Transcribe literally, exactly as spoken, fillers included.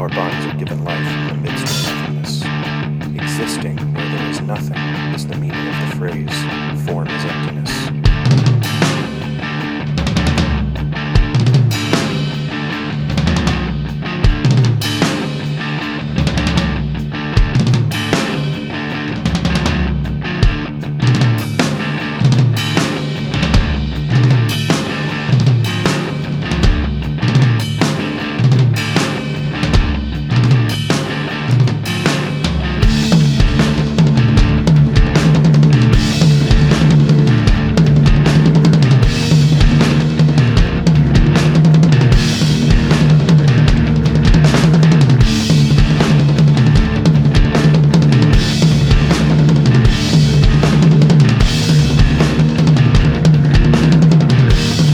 our bodies are given life in the midst of nothingness. Existing where there is nothing is the meaning of the phrase, form is emptiness.